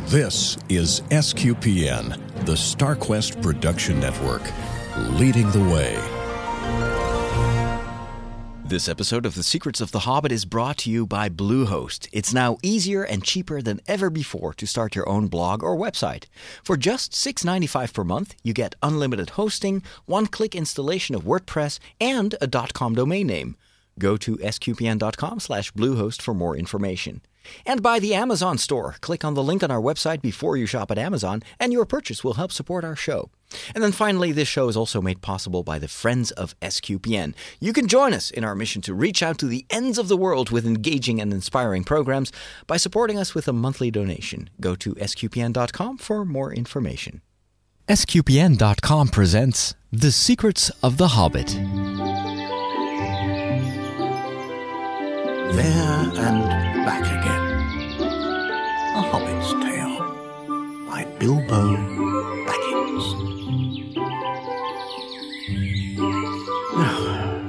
This is SQPN, the StarQuest Production Network, leading the way. This episode of The Secrets of the Hobbit is brought to you by Bluehost. It's now easier and cheaper than ever before to start your own blog or website. For just $6.95 per month, you get unlimited hosting, one-click installation of WordPress, and a .com domain name. Go to sqpn.com/Bluehost for more information. And by the Amazon store. Click on the link on our website before you shop at Amazon, and your purchase will help support our show. And then finally, this show is also made possible by the Friends of SQPN. You can join us in our mission to reach out to the ends of the world with engaging and inspiring programs by supporting us with a monthly donation. Go to sqpn.com for more information. SQPN.com presents The Secrets of the Hobbit. There and back again. A Hobbit's Tale by Bilbo Baggins. Now,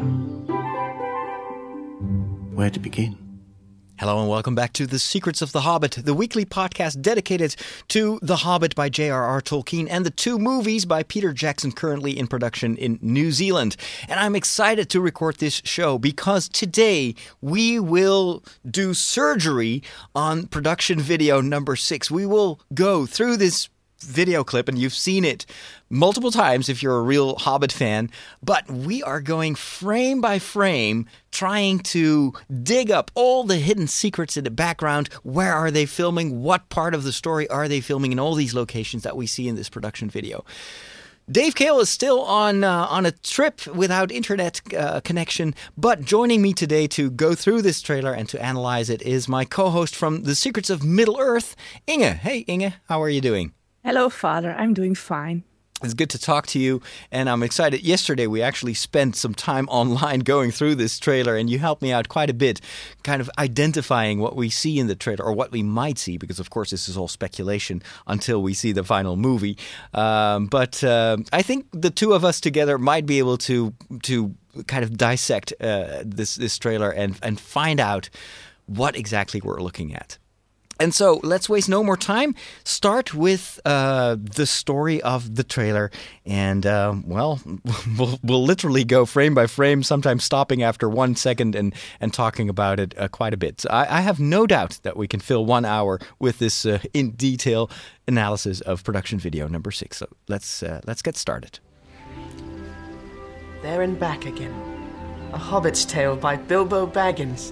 where to begin? Hello and welcome back to The Secrets of the Hobbit, the weekly podcast dedicated to The Hobbit by J.R.R. Tolkien and the two movies by Peter Jackson currently in production in New Zealand. And I'm excited to record this show because today we will do surgery on production video number 6. We will go through this video clip, and you've seen it multiple times if you're a real Hobbit fan, but we are going frame by frame, trying to dig up all the hidden secrets in the background. Where are they filming? What part of the story are they filming in all these locations that we see in this production video? Dave Cale is still on a trip without internet connection, but joining me today to go through this trailer and to analyze it is my co-host from The Secrets of Middle-earth, Inge. Hey, Inge, how are you doing? Hello, Father. I'm doing fine. It's good to talk to you, and I'm excited. Yesterday, we actually spent some time online going through this trailer, and you helped me out quite a bit, kind of identifying what we see in the trailer, or what we might see, because, of course, this is all speculation until we see the final movie. But I think the two of us together might be able to kind of dissect this trailer and find out what exactly we're looking at. And so let's waste no more time. Start with the story of the trailer. And, we'll literally go frame by frame, sometimes stopping after 1 second and talking about it quite a bit. So I have no doubt that we can fill 1 hour with this in detail analysis of production video number 6. So let's get started. There and back again. A Hobbit's Tale by Bilbo Baggins.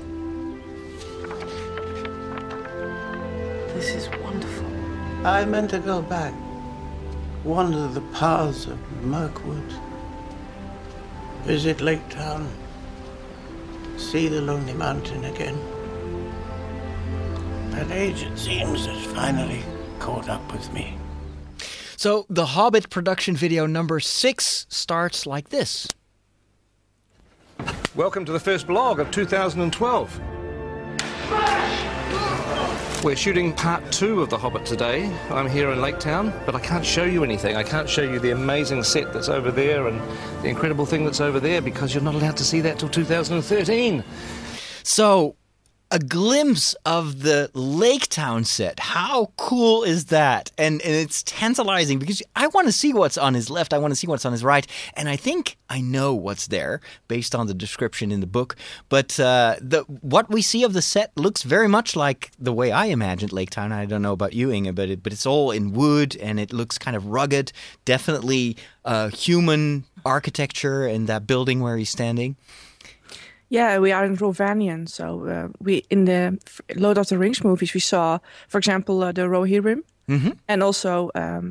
This is wonderful. I meant to go back, wander the paths of Mirkwood, visit Lake Town, see the Lonely Mountain again. That age, it seems, has finally caught up with me. So the Hobbit production video number 6 starts like this. Welcome to the first vlog of 2012. We're shooting part 2 of The Hobbit today. I'm here in Lake Town, but I can't show you anything. I can't show you the amazing set that's over there and the incredible thing that's over there because you're not allowed to see that till 2013. So, a glimpse of the Lake Town set. How cool is that? And it's tantalizing because I want to see what's on his left. I want to see what's on his right. And I think I know what's there based on the description in the book. But what we see of the set looks very much like the way I imagined Lake Town. I don't know about you, Inge, but it's all in wood and it looks kind of rugged. Definitely human architecture in that building where he's standing. Yeah, we are in Rovanion. So we in the Lord of the Rings movies, we saw, for example, the Rohirrim, and also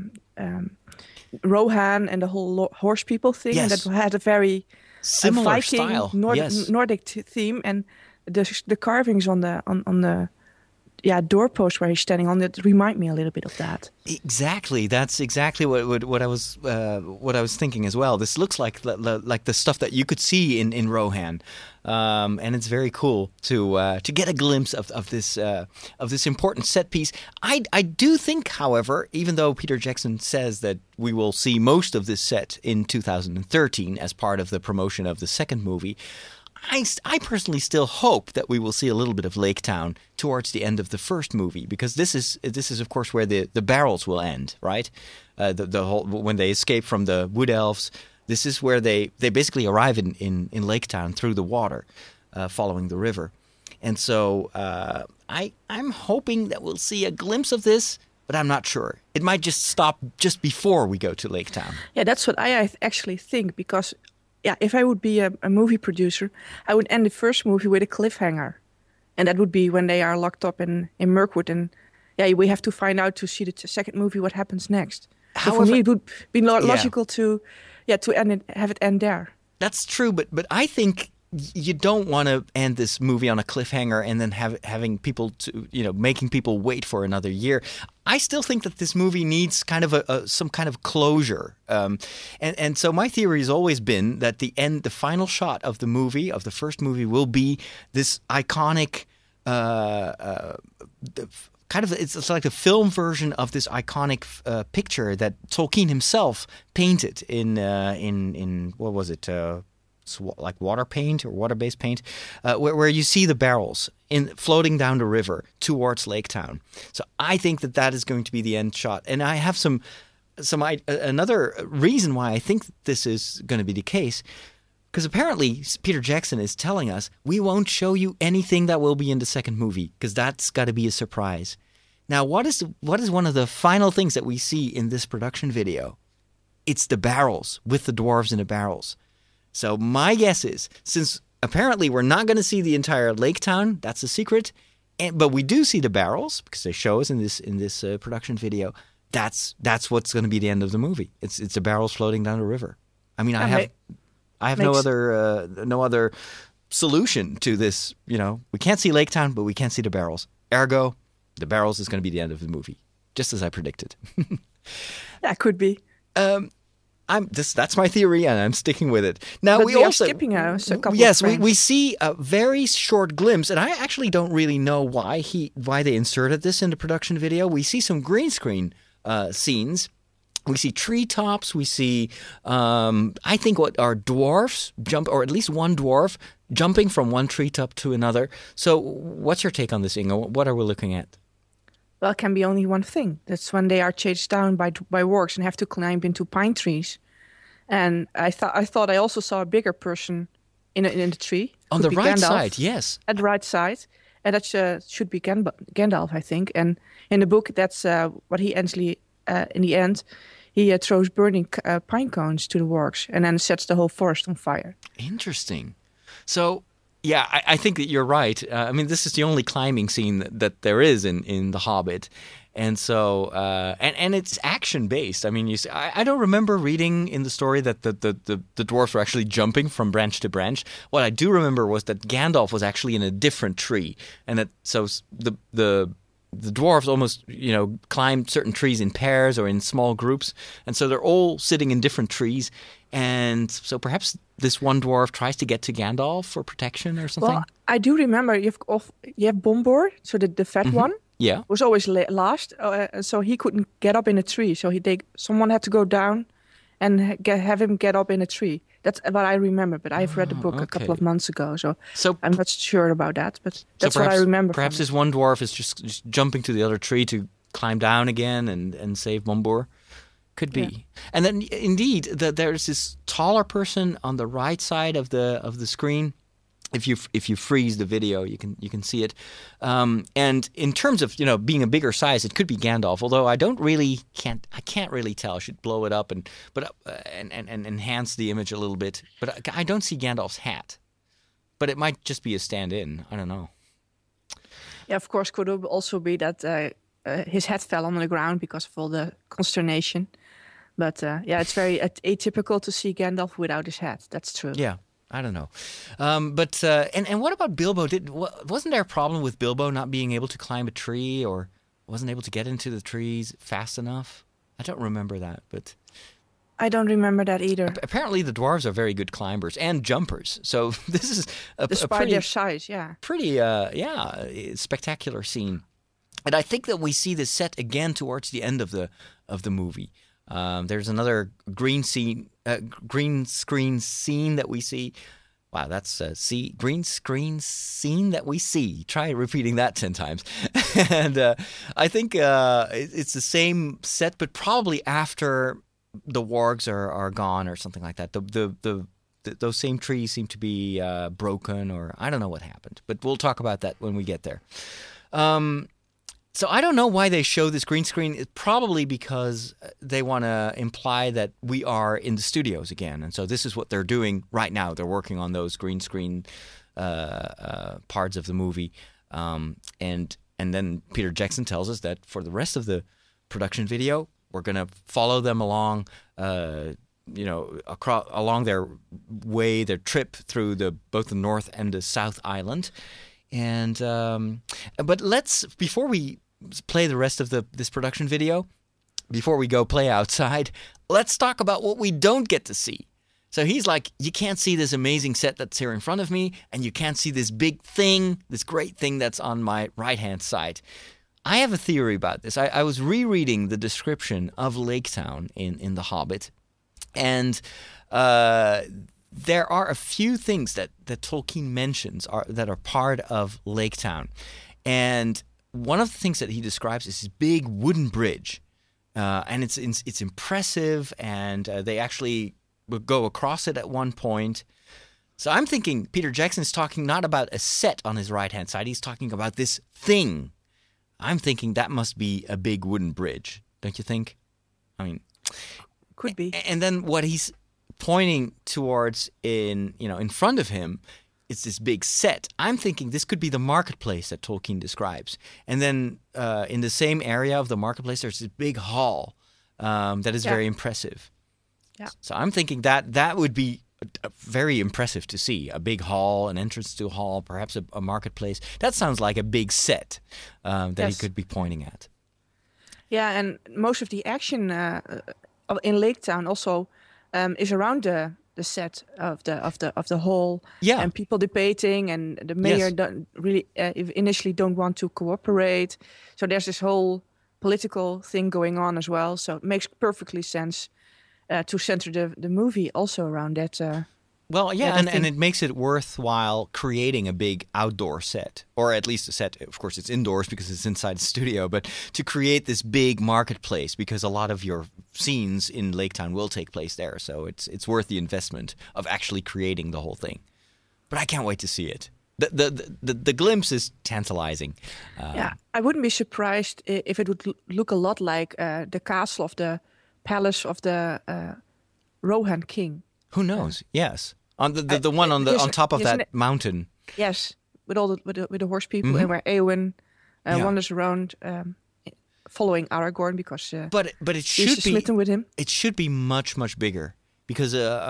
Rohan and the whole horse people thing. Yes. And that had a very similar Viking, style. Nordic theme, and the carvings on the doorpost where he's standing on it remind me a little bit of that. Exactly, that's exactly what I was thinking as well. This looks like the stuff that you could see in Rohan, and it's very cool to get a glimpse of this important set piece. I do think, however, even though Peter Jackson says that we will see most of this set in 2013 as part of the promotion of the second movie, I personally still hope that we will see a little bit of Lake Town towards the end of the first movie, because this is of course where the barrels will end, right? The whole, when they escape from the Wood Elves, this is where they basically arrive in Lake Town through the water, following the river. And so I'm hoping that we'll see a glimpse of this, but I'm not sure. It might just stop just before we go to Lake Town. Yeah, that's what I actually think, because if I would be a movie producer, I would end the first movie with a cliffhanger. And that would be when they are locked up in Mirkwood. And we have to find out to see the second movie what happens next. So for me, it would be logical to end it, have it end there. That's true, but I think you don't want to end this movie on a cliffhanger and then having people making people wait for another year. I still think that this movie needs kind of some kind of closure. And so my theory has always been that the final shot of the movie, of the first movie, will be this iconic it's like the film version of this iconic picture that Tolkien himself painted in what was it? Like water paint or water-based paint, where you see the barrels floating down the river towards Lake Town. So I think that is going to be the end shot. And I have another reason why I think this is going to be the case, because apparently Peter Jackson is telling us we won't show you anything that will be in the second movie, because that's got to be a surprise. Now, what is one of the final things that we see in this production video? It's the barrels with the dwarves in the barrels. So my guess is, since apparently we're not going to see the entire Lake Town, that's a secret, but we do see the barrels because they show us in this production video. That's what's going to be the end of the movie. It's the barrels floating down the river. I mean, I have no other solution to this. We can't see Lake Town, but we can't see the barrels. Ergo, the barrels is going to be the end of the movie, just as I predicted. That could be. That's my theory, and I'm sticking with it. Now but we also skipping a couple. Yes, of we see a very short glimpse, and I actually don't really know why they inserted this in the production video. We see some green screen scenes. We see treetops. We see, I think, what are dwarfs jump, or at least one dwarf jumping from one treetop to another. So, what's your take on this, Ingo? What are we looking at? Well, it can be only one thing. That's when they are chased down by wargs and have to climb into pine trees. And I thought I also saw a bigger person in the tree. On the right Gandalf, side, yes. At the right side. And that should be Gandalf, I think. And in the book, that's what he actually, in the end, he throws burning pine cones to the wargs and then sets the whole forest on fire. Interesting. So... yeah, I think that you're right. I mean, this is the only climbing scene that there is in The Hobbit. And so, and it's action-based. I mean, you see, I don't remember reading in the story that the dwarves were actually jumping from branch to branch. What I do remember was that Gandalf was actually in a different tree. And that so the dwarves almost, climb certain trees in pairs or in small groups. And so they're all sitting in different trees. And so perhaps this one dwarf tries to get to Gandalf for protection or something? Well, I do remember you have Bombur, so the fat one. Yeah. Was always last, so he couldn't get up in a tree. So someone had to go down and have him get up in a tree. That's what I remember, but I've read the book a couple of months ago, so I'm not sure about that. But that's what I remember. Perhaps this one dwarf is just jumping to the other tree to climb down again and save Bombur. Could be. Yeah. And then indeed, there's this taller person on the right side of the screen. If you freeze the video, you can see it. And in terms of being a bigger size, it could be Gandalf. Although I can't really tell. I should blow it up and enhance the image a little bit. But I don't see Gandalf's hat. But it might just be a stand-in. I don't know. Yeah, of course, could also be that his hat fell on the ground because of all the consternation. But it's very atypical to see Gandalf without his hat. That's true. Yeah. I don't know. But what about Bilbo? Wasn't there a problem with Bilbo not being able to climb a tree or wasn't able to get into the trees fast enough? I don't remember that, but... I don't remember that either. Apparently the dwarves are very good climbers and jumpers. So this is despite their size, yeah. Pretty, spectacular scene. And I think that we see this set again towards the end of the movie. There's another green screen scene that we see. Wow, that's a green screen scene that we see. Try repeating that 10 times. And I think it's the same set, but probably after the wargs are gone or something like that. Those same trees seem to be broken, or I don't know what happened. But we'll talk about that when we get there. So I don't know why they show this green screen. It's probably because they want to imply that we are in the studios again. And so this is what they're doing right now. They're working on those green screen parts of the movie. And then Peter Jackson tells us that for the rest of the production video, we're going to follow them along, along their way, their trip through both the North and the South Island. And but before we play the rest of this production video, before we go play outside, let's talk about what we don't get to see. So he's like, you can't see this amazing set that's here in front of me, and you can't see this big thing, this great thing that's on my right-hand side. I have a theory about this. I was rereading the description of Lake Town in The Hobbit, and there are a few things that Tolkien mentions that are part of Lake Town. And one of the things that he describes is this big wooden bridge. And it's impressive, and they actually would go across it at one point. So I'm thinking Peter Jackson is talking not about a set on his right-hand side. He's talking about this thing. I'm thinking that must be a big wooden bridge. Don't you think? I mean, could be. And then what he's pointing towards in front of him is this big set. I'm thinking this could be the marketplace that Tolkien describes. And then in the same area of the marketplace, there's this big hall that is very impressive. Yeah. So I'm thinking that would be very impressive to see. A big hall, an entrance to a hall, perhaps a marketplace. That sounds like a big set that he could be pointing at. Yeah, and most of the action in Lake Town also is around the set of the hall. Yeah. And people debating, and the mayor initially don't want to cooperate. So there's this whole political thing going on as well. So it makes perfectly sense to center the movie also around that. And it makes it worthwhile creating a big outdoor set, or at least a set. Of course, it's indoors because it's inside the studio, but to create this big marketplace, because a lot of your scenes in Lake Town will take place there. So it's worth the investment of actually creating the whole thing. But I can't wait to see it. The glimpse is tantalizing. I wouldn't be surprised if it would look a lot like the castle of the palace of the Rohan king. Who knows? Yes, on the one on top of that mountain. Yes, with all with the horse people, and where Eowyn wanders around, following Aragorn because. But it should be smitten with him. It should be much bigger, because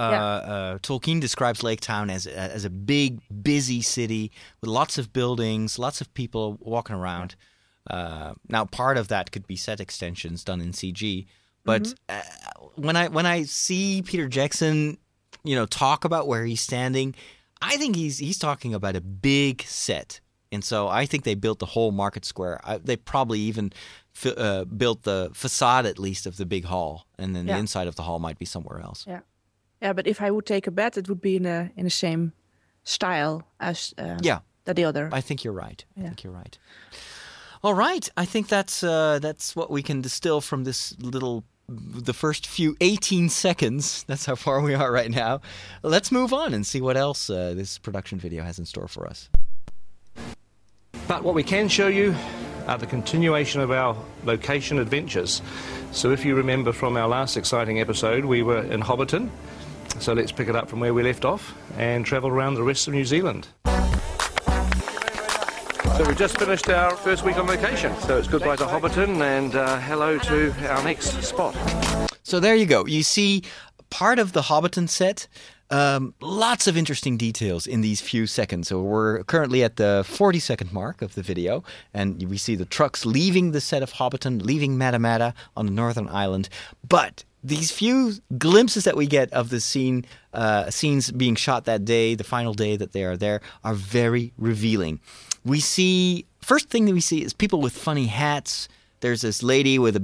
Tolkien describes Lake Town as a big, busy city with lots of buildings, lots of people walking around. Now, part of that could be set extensions done in CG, but when I see Peter Jackson, talk about where he's standing, I think he's talking about a big set. And so I think they built the whole market square. They probably even built the facade, at least, of the big hall. And then the inside of the hall might be somewhere else. Yeah. Yeah, but if I would take a bet, it would be in the same style as the other. I think you're right. I think you're right. All right. I think that's what we can distill from the first few 18 seconds. That's how far we are right now. Let's move on and see what else this production video has in store for us. But what we can show you are the continuation of our location adventures. So if you remember from our last exciting episode, we were in Hobbiton. So let's pick it up from where we left off and travel around the rest of New Zealand. So we've just finished our first week on location. So it's goodbye to Hobbiton and hello to our next spot. So there you go. You see part of the Hobbiton set. Lots of interesting details in these few seconds. So we're currently at the 40-second mark of the video, and we see the trucks leaving the set of Hobbiton, leaving Matamata on the Northern Island. But these few glimpses that we get of the scenes being shot that day, the final day that they are there, are very revealing. First thing that we see is people with funny hats. There's this lady with a big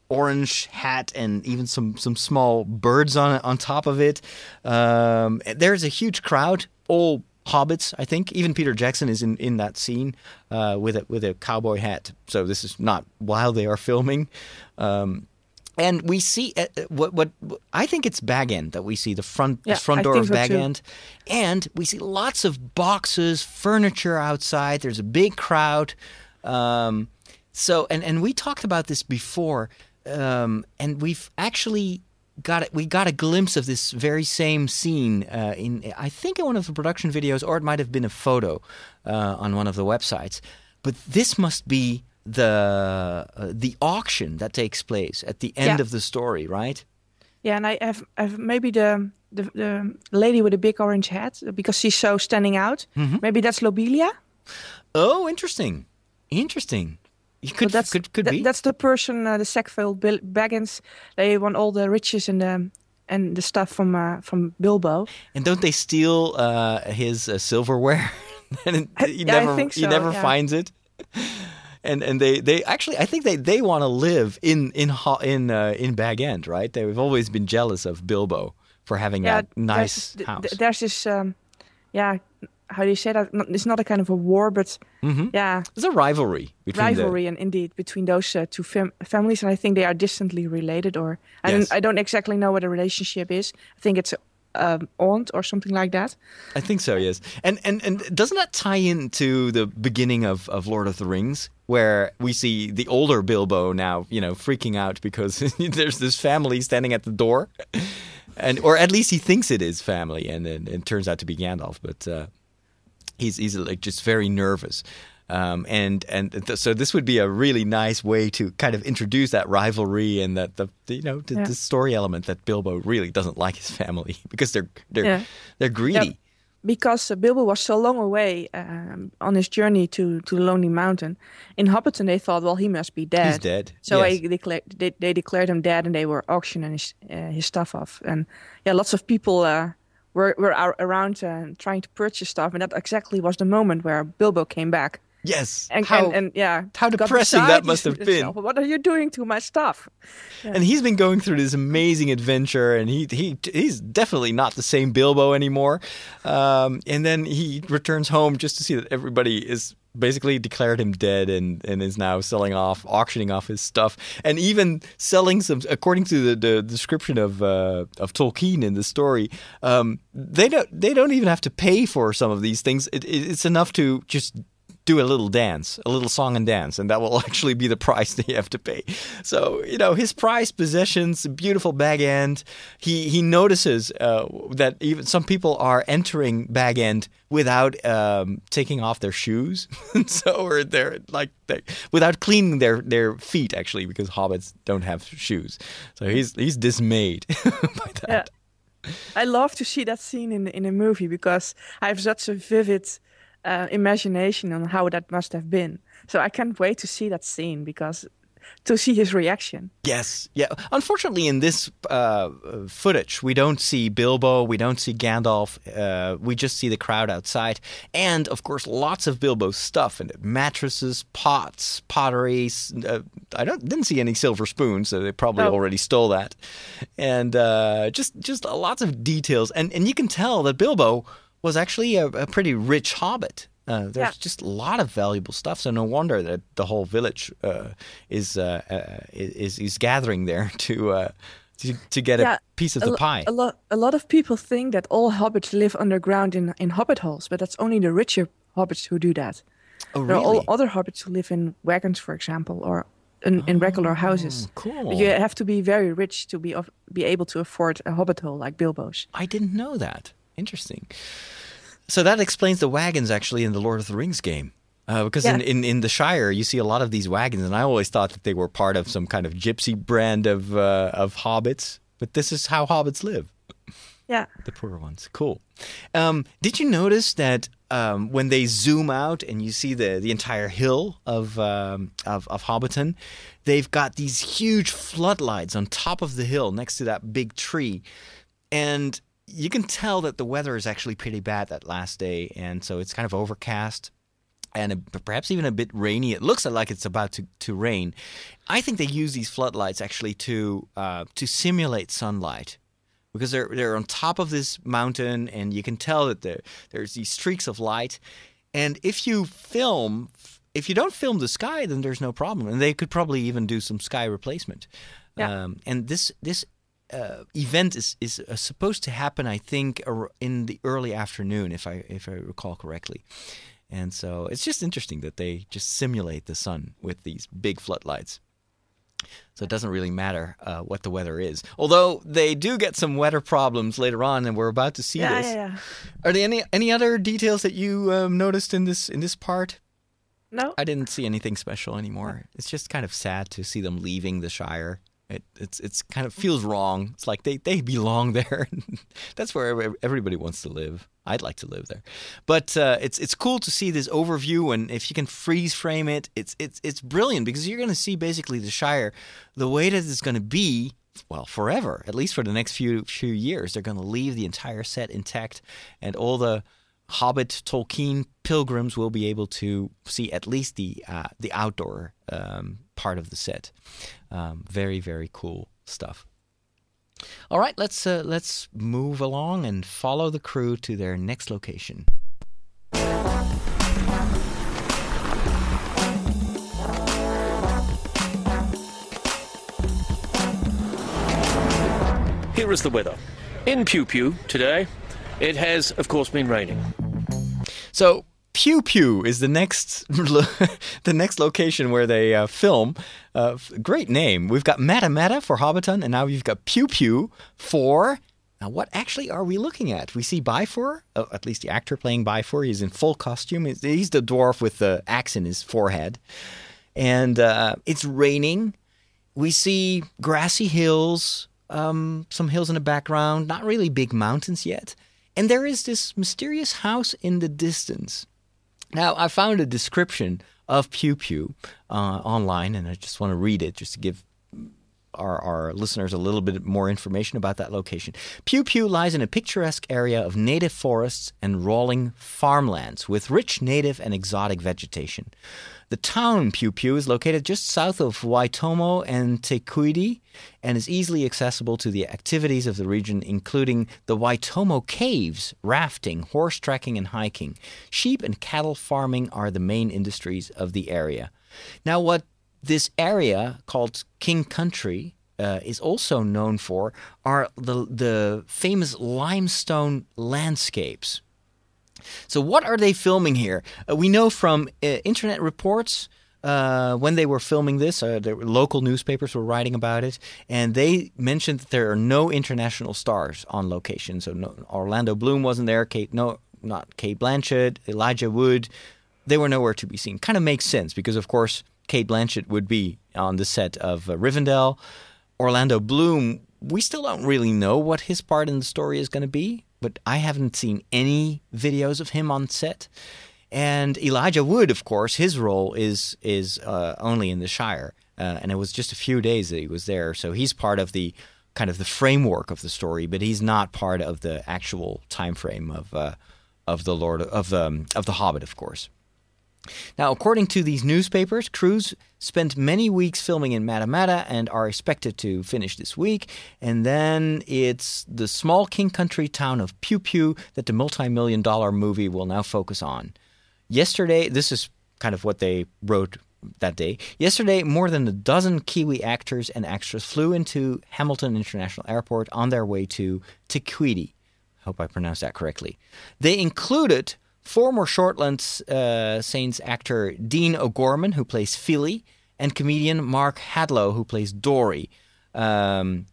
orange hat and even some small birds on top of it. There's a huge crowd, all hobbits, I think. Even Peter Jackson is in that scene with a cowboy hat. So this is not while they are filming. And we see what I think it's Bag End that we see, the front door of Bag End. And we see lots of boxes, furniture outside. There's a big crowd. So we talked about this before, and we've actually got a glimpse of this very same scene in one of the production videos, or it might have been a photo on one of the websites. But this must be the auction that takes place at the end of the story, right? Yeah, and I have maybe the lady with a big orange hat, because she's so standing out. Mm-hmm. Maybe that's Lobelia. Oh, interesting. Could be. That's the person, the Sackville Baggins. They want all the riches and the stuff from Bilbo. And don't they steal his silverware? And he never finds it. And they actually, I think they want to live in Bag End, right? They've always been jealous of Bilbo for having that nice house. There's this, how do you say that? It's not a kind of a war, but there's a rivalry between those two families, and I think they are distantly related. Or I don't exactly know what the relationship is. I think it's aunt or something like that. I think so, yes. And doesn't that tie into the beginning of Lord of the Rings, where we see the older Bilbo now, freaking out because there's this family standing at the door, or at least he thinks it is family, and it turns out to be Gandalf, but he's like just very nervous. So this would be a really nice way to kind of introduce that rivalry and that the story element that Bilbo really doesn't like his family because they're greedy. Yeah, because Bilbo was so long away on his journey to the Lonely Mountain. In Hobbiton, they thought, well, he must be dead. He's dead. So they declared him dead, and they were auctioning his stuff off. And lots of people were around trying to purchase stuff, and that exactly was the moment where Bilbo came back. Yes. How depressing that must have been. What are you doing to my stuff? Yeah. And he's been going through this amazing adventure, and he's definitely not the same Bilbo anymore. And then he returns home just to see that everybody is basically declared him dead and is now auctioning off his stuff, and even selling some. According to the description of Tolkien in the story, they don't even have to pay for some of these things. It's enough to just do a little dance, a little song and dance, and that will actually be the price that you have to pay. So, his prized possessions, beautiful Bag End. He notices that even some people are entering Bag End without taking off their shoes, or without cleaning their feet, actually, because hobbits don't have shoes. So he's dismayed by that. Yeah. I love to see that scene in a movie because I have such a vivid imagination on how that must have been. So I can't wait to see that scene to see his reaction. Yes. Yeah. Unfortunately, in this footage, we don't see Bilbo, we don't see Gandalf, we just see the crowd outside. And, of course, lots of Bilbo's stuff, and mattresses, pots, pottery. Didn't see any silver spoons, so they probably already stole that. And just lots of details. And you can tell that Bilbo was actually a pretty rich hobbit. There's just a lot of valuable stuff, so no wonder that the whole village is gathering there to get a piece of the pie. A lot of people think that all hobbits live underground in hobbit holes, but that's only the richer hobbits who do that. Oh, really? There are all other hobbits who live in wagons, for example, or in regular houses. Cool. But you have to be very rich to be able to afford a hobbit hole like Bilbo's. I didn't know that. Interesting. So that explains the wagons actually in the Lord of the Rings game. Because in the Shire, you see a lot of these wagons, and I always thought that they were part of some kind of gypsy brand of hobbits. But this is how hobbits live. Yeah. The poorer ones. Cool. Did you notice that when they zoom out and you see the entire hill of Hobbiton, they've got these huge floodlights on top of the hill next to that big tree. And you can tell that the weather is actually pretty bad that last day, and so it's kind of overcast. and perhaps even a bit rainy. It looks like it's about to rain. I think they use these floodlights actually to simulate sunlight, because they're on top of this mountain, and you can tell that there's these streaks of light. And if you don't film the sky, then there's no problem. And they could probably even do some sky replacement. Yeah. And this event is supposed to happen, I think, in the early afternoon, if I recall correctly. And so it's just interesting that they just simulate the sun with these big floodlights. So it doesn't really matter what the weather is. Although they do get some weather problems later on, and we're about to see this. Yeah. Are there any other details that you noticed in this part? No. I didn't see anything special anymore. It's just kind of sad to see them leaving the Shire. It's kind of feels wrong. It's like they belong there. That's where everybody wants to live. I'd like to live there. But it's cool to see this overview, and if you can freeze frame it, it's brilliant, because you're going to see basically the Shire the way that it's going to be, well, forever, at least for the next few years. They're going to leave the entire set intact, and all the Hobbit Tolkien pilgrims will be able to see at least the outdoor part of the set. Very, very cool stuff. All right, let's move along and follow the crew to their next location. Here is the weather. In Pew Pew today, it has, of course, been raining. So Pew Pew is the next location where they film. Great name. We've got Mata Mata for Hobbiton, and now we've got Pew Pew for... Now, what actually are we looking at? We see Bifur, at least the actor playing Bifur. He's in full costume. He's the dwarf with the axe in his forehead. And it's raining. We see grassy hills, some hills in the background, not really big mountains yet. And there is this mysterious house in the distance. Now, I found a description of Pew Pew online, and I just want to read it just to give our listeners a little bit more information about that location. Pew Pew lies in a picturesque area of native forests and rolling farmlands with rich native and exotic vegetation. The town Pew Pew is located just south of Waitomo and Te Kuiti and is easily accessible to the activities of the region, including the Waitomo Caves, rafting, horse trekking, and hiking. Sheep and cattle farming are the main industries of the area. Now, what this area called King Country is also known for are the famous limestone landscapes. So what are they filming here? We know from internet reports when they were filming this, the local newspapers were writing about it, and they mentioned that there are no international stars on location. So no, Orlando Bloom wasn't there, not Cate Blanchett, Elijah Wood. They were nowhere to be seen. Kind of makes sense because, of course, Cate Blanchett would be on the set of Rivendell. Orlando Bloom, we still don't really know what his part in the story is going to be, but I haven't seen any videos of him on set. And Elijah Wood, of course, his role is only in the Shire, and it was just a few days that he was there. So he's part of the kind of the framework of the story, but he's not part of the actual time frame of the Hobbit, of course. Now, according to these newspapers, crews spent many weeks filming in Mata Mata and are expected to finish this week. And then it's the small King Country town of Pew Pew that the multi-million-dollar movie will now focus on. Yesterday, this is kind of what they wrote that day. Yesterday, more than a dozen Kiwi actors and extras flew into Hamilton International Airport on their way to Te Kuiti. I hope I pronounced that correctly. They included former Shortland Saints actor Dean O'Gorman, who plays Philly, and comedian Mark Hadlow, who plays Dory. And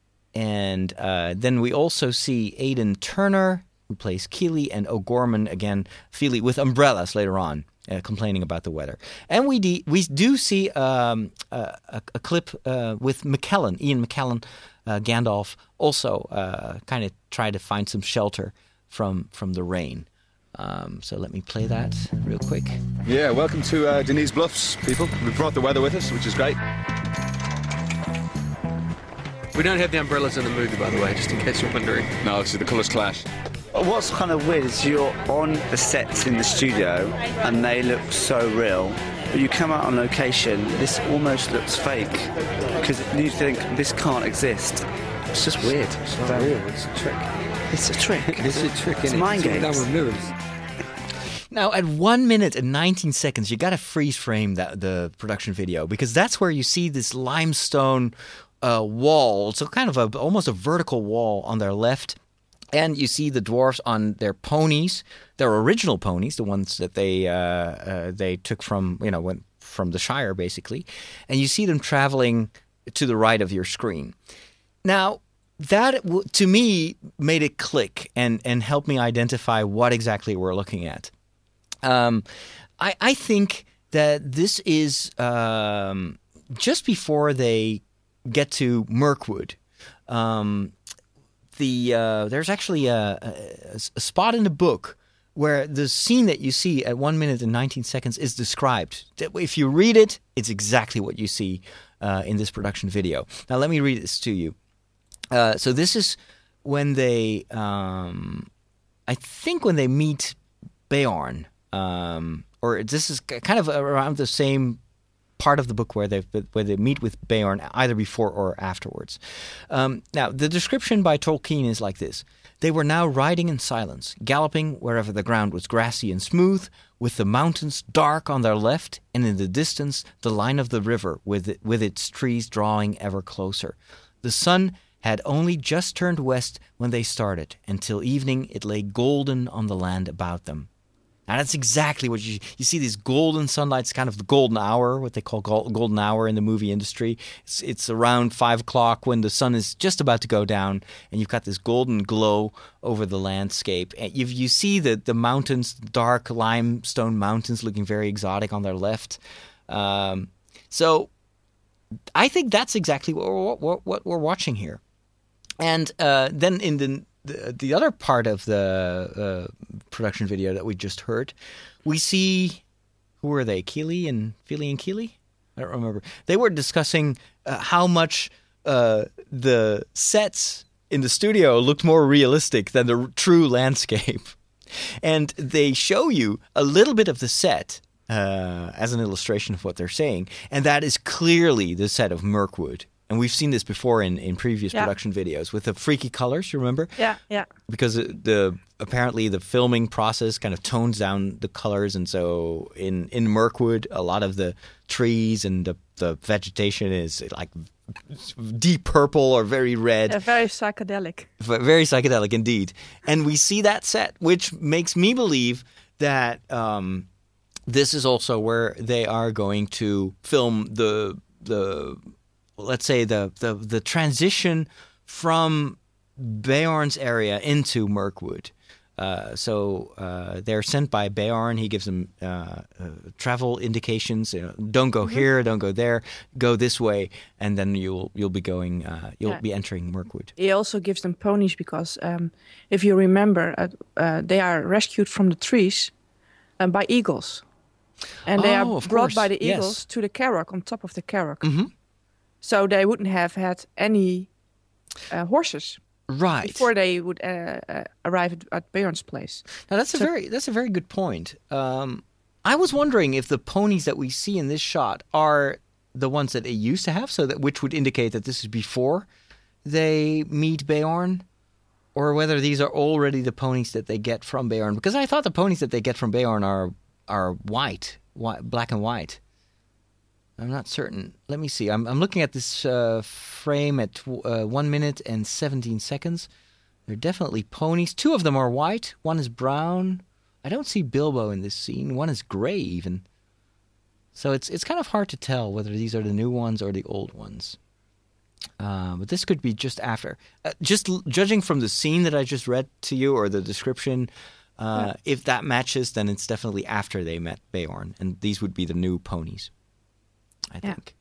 then we also see Aidan Turner, who plays Keely, and O'Gorman, again, Philly, with umbrellas later on, complaining about the weather. And we do see a clip with McKellen, Ian McKellen, Gandalf, also kind of try to find some shelter from the rain. So let me play that real quick. Yeah, welcome to Denise Bluffs, people. We brought the weather with us, which is great. We don't have the umbrellas in the movie, by the way, just in case you're wondering. No, see, the colours clash. What's kind of weird is you're on the sets in the studio and they look so real. But you come out on location, this almost looks fake because you think this can't exist. It's just weird. It's not real. It's a trick. It's a trick. It's a trick. It's mind games. It's mirrors. Now, at 1 minute and 19 seconds, you got to freeze frame the production video because that's where you see this limestone wall. So kind of almost a vertical wall on their left. And you see the dwarves on their ponies, their original ponies, the ones that they took from from the Shire, basically. And you see them traveling to the right of your screen. Now, that to me made it click and helped me identify what exactly we're looking at. I think that this is just before they get to Mirkwood. There's actually a spot in the book where the scene that you see at 1 minute and 19 seconds is described. If you read it, it's exactly what you see in this production video. Now, let me read this to you. So this is when they, I think when they meet Beorn, or this is kind of around the same part of the book where they meet with Beorn either before or afterwards. Now, the description by Tolkien is like this. They were now riding in silence, galloping wherever the ground was grassy and smooth, with the mountains dark on their left, and in the distance the line of the river with its trees drawing ever closer. The sun had only just turned west when they started, and till evening it lay golden on the land about them. Now, that's exactly what you see. This golden sunlight. It's kind of the golden hour, what they call golden hour in the movie industry. It's around 5 o'clock when the sun is just about to go down, and you've got this golden glow over the landscape. And you see the mountains, dark limestone mountains, looking very exotic on their left. So I think that's exactly what we're watching here. And then in the other part of the production video that we just heard, we see, who were they? Fili and Kili? I don't remember. They were discussing how much the sets in the studio looked more realistic than the true landscape. And they show you a little bit of the set as an illustration of what they're saying. And that is clearly the set of Mirkwood. And we've seen this before in previous production videos with the freaky colors, you remember? Yeah. Because apparently the filming process kind of tones down the colors. And so in Mirkwood, a lot of the trees and the vegetation is like deep purple or very red. Yeah, very psychedelic. Very psychedelic indeed. And we see that set, which makes me believe that this is also where they are going to film the let's say the transition from Beorn's area into Mirkwood. So they're sent by Beorn. He gives them travel indications. Don't go here, don't go there, go this way, and then you'll be going. You'll be entering Mirkwood. He also gives them ponies because, if you remember, they are rescued from the trees by eagles, and they are brought by the eagles to the Carrock, on top of the Carrock. Mm-hmm. So they wouldn't have had any horses, right, before they would arrive at Beorn's place. Now that's a very good point. I was wondering if the ponies that we see in this shot are the ones that they used to have, which would indicate that this is before they meet Beorn, or whether these are already the ponies that they get from Beorn. Because I thought the ponies that they get from Beorn are white, black and white. I'm not certain. Let me see. I'm looking at this frame at 1 minute and 17 seconds. They're definitely ponies. 2 of them are white. One is brown. I don't see Bilbo in this scene. One is gray even. So it's kind of hard to tell whether these are the new ones or the old ones. But this could be just after. Just judging from the scene that I just read to you or the description, if that matches, then it's definitely after they met Beorn. And these would be the new ponies, I think.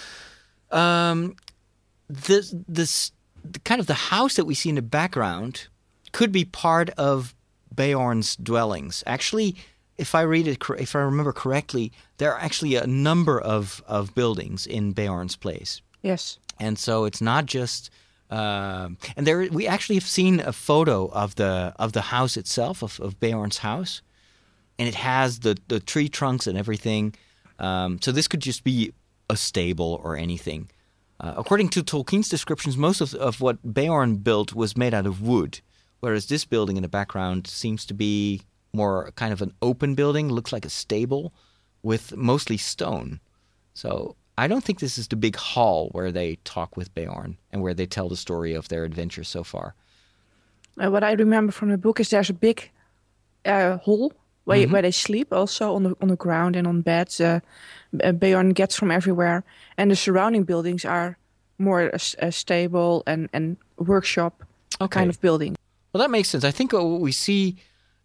This kind of the house that we see in the background could be part of Beorn's dwellings. Actually, if I remember correctly, there are actually a number of buildings in Beorn's place. Yes. And so it's not just And we actually have seen a photo of the house itself, of Beorn's house, and it has the tree trunks and everything. So this could just be a stable or anything. According to Tolkien's descriptions, most of what Beorn built was made out of wood, whereas this building in the background seems to be more kind of an open building, looks like a stable with mostly stone. So I don't think this is the big hall where they talk with Beorn and where they tell the story of their adventure so far. What I remember from the book is there's a big hall where they sleep, also on the ground and on beds. Beorn gets from everywhere, and the surrounding buildings are more a stable and workshop kind of building. Well, that makes sense. I think what we see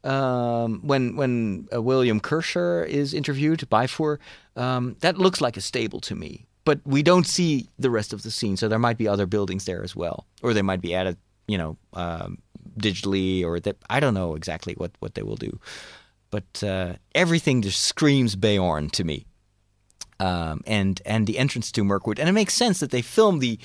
when William Kersher is interviewed by Four, that looks like a stable to me. But we don't see the rest of the scene, so there might be other buildings there as well, or they might be added, digitally, or that I don't know exactly what they will do. But everything just screams Beorn to me, and the entrance to Mirkwood, and it makes sense that they film the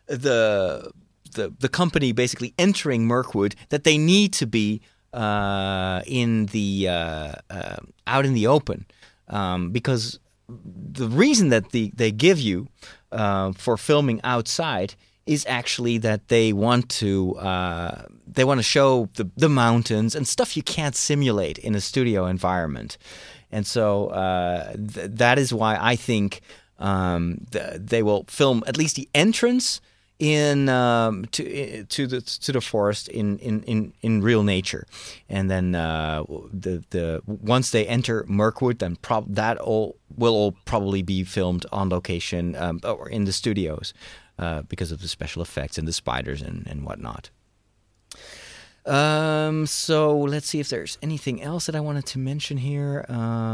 company basically entering Mirkwood, that they need to be in the out in the open, because the reason that they give you for filming outside is actually that they want to show the mountains and stuff you can't simulate in a studio environment, and so that is why I think they will film at least the entrance in to the forest in real nature, and then the once they enter Mirkwood, then that will all probably be filmed on location or in the studios. Because of the special effects and the spiders and whatnot. So let's see if there's anything else that I wanted to mention here.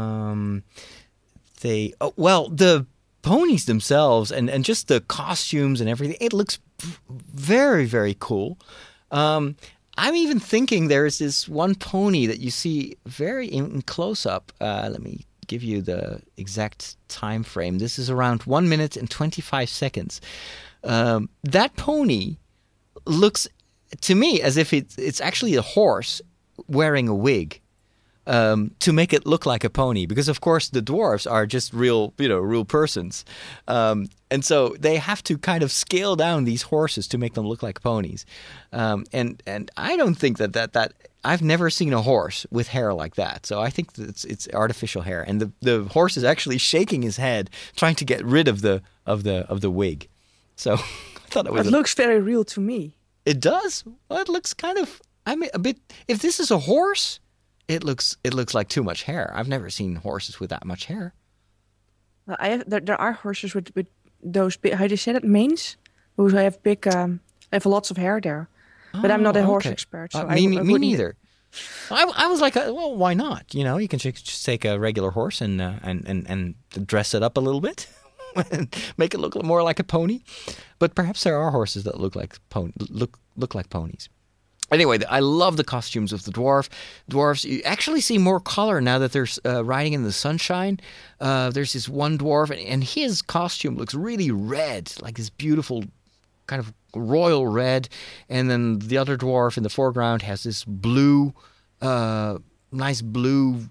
The ponies themselves and just the costumes and everything, it looks very, very cool. I'm even thinking there's this one pony that you see very in close-up. Let me give you the exact time frame. This is around 1 minute and 25 seconds. That pony looks to me as if it's actually a horse wearing a wig to make it look like a pony, because of course the dwarves are just real persons, and so they have to kind of scale down these horses to make them look like ponies, and I don't think that I've never seen a horse with hair like that, so I think that it's artificial hair, and the horse is actually shaking his head trying to get rid of the wig. So I thought it looks very real to me. It does. Well, it looks kind of. I mean, a bit. If this is a horse, it looks like too much hair. I've never seen horses with that much hair. Well, there are horses with those big. How do you say that? Manes, who have big. Have lots of hair there. But I'm not a horse expert. So me neither. I was like, well, why not? You can just take a regular horse and dress it up a little bit. And make it look more like a pony, but perhaps there are horses that look like ponies. Anyway, I love the costumes of the dwarves. You actually see more color now that they're riding in the sunshine. There's this one dwarf, and his costume looks really red, like this beautiful kind of royal red. And then the other dwarf in the foreground has this blue, nice blue.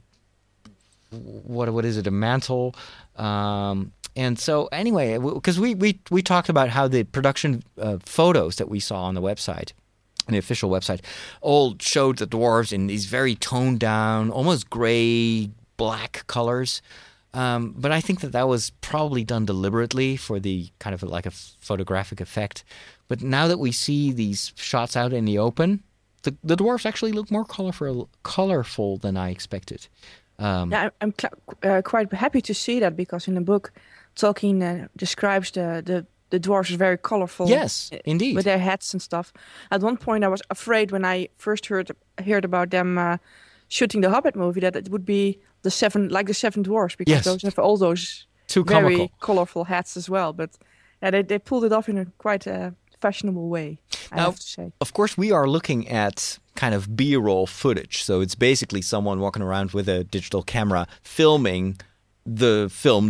What is it? A mantle. And so anyway, because we talked about how the production photos that we saw on the website, on the official website, all showed the dwarves in these very toned down, almost gray, black colors. But I think that was probably done deliberately for the kind of like a photographic effect. But now that we see these shots out in the open, the dwarves actually look more colorful than I expected. I'm quite happy to see that, because in the book, Tolkien describes the dwarves as very colorful. Yes, indeed. With their hats and stuff. At one point, I was afraid when I first heard about them shooting the Hobbit movie that it would be the seven dwarves, because those have all those very colorful hats as well. But they pulled it off in a quite fashionable way, I have to say. Of course, we are looking at kind of B-roll footage. So it's basically someone walking around with a digital camera filming the film